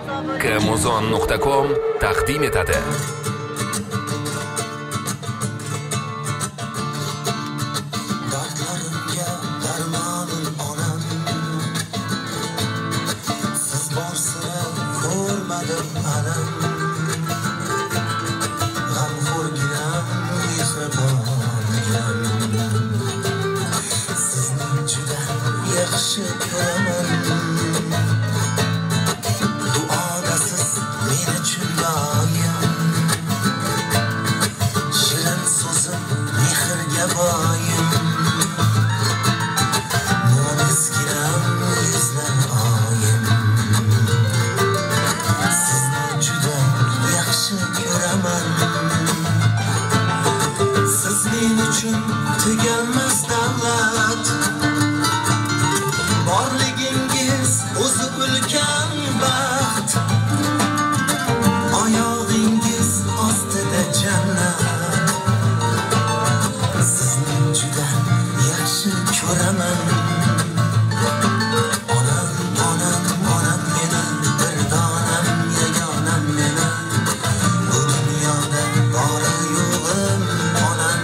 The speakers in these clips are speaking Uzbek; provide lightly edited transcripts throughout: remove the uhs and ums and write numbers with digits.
Kremozon.com taqdim etadi. Tuganmas davlat borligingiz o'zi ulkan baxt oyog'ingiz ostida jannat sizni juda yaxshi ko'raman onam onam onam meni bir donam yagonam meni bu dunyoda bori yo'g'im onam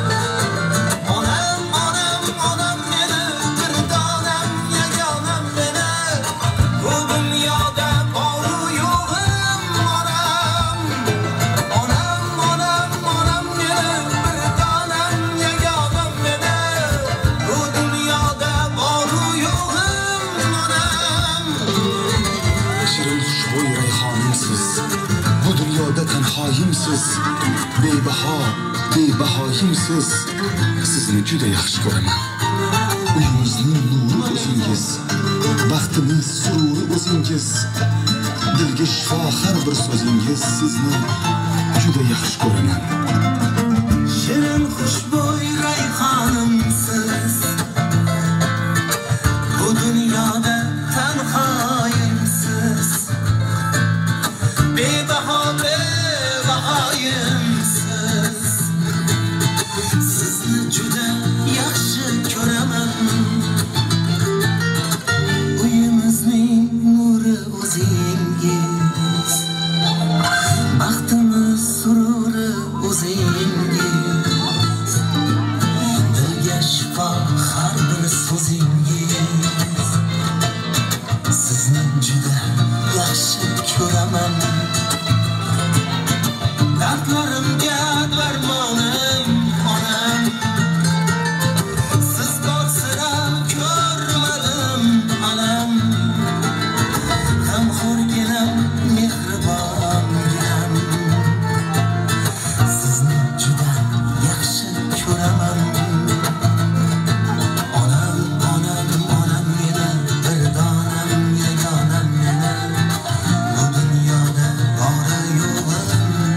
tenhoyimsiz, bebahoyimsiz, sizni juda yaxshi ko'raman. Uyimizning nuri o'zingiz, baxtimiz sururi o'zingiz, dilga shifo har bir so'zingiz, sizni juda yaxshi ko'raman. Shirin xushbo'y rayhonimsiz, bu dunyoda tenhoyimsiz, bebaho sizni juda yaxshi ko'raman. Uyimizning nuri o'zingiz, baxtimiz sururi o'zingiz, dilga shifo har bir so'zingiz, sizni juda yaxshi ko'raman. Dardlarimga darmonim onam, siz borsira ko'rmadim onam, g'amxo'rginam mehribonginam, sizni juda yaxshi ko'raman. Onam onam onam meni bir donam yagonam meni bu dunyoda bori yo'g'im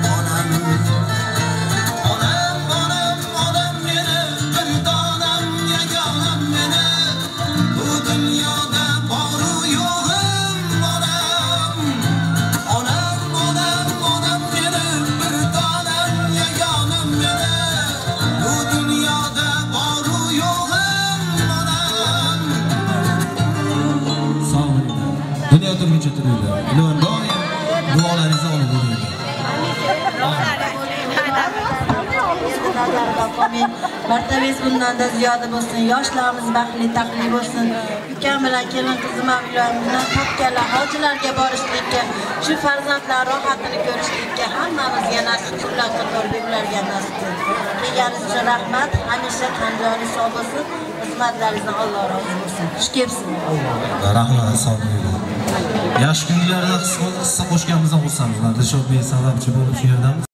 Dünya turguncha turadi. Ilohim doim duolaringizni olib bo'laydi. Martabasi bundan-da ziyoda bo'lsin. Yoshlarimiz baxtli taqli bo'lsin. Ukam bilan kelin qizim ham bilan topganlar hojilarga borishlikka, shu farzandlar rohatini ko'rishlikka hammamizga nasib qilsin. Ularga nasib qilsin. Kelganingiz uchun rahmat. Hamisha qandoyi sog' bo'lsin. Xizmatlaringizni Alloh rozi bo'lsin. Xush kelibsiz. Rahmat, sog' bo'ling. Yaxshi kunlarda hissa qo'shganimizdan xursandman. Dilshod Bey sababchi bo'lib shu yerdamiz.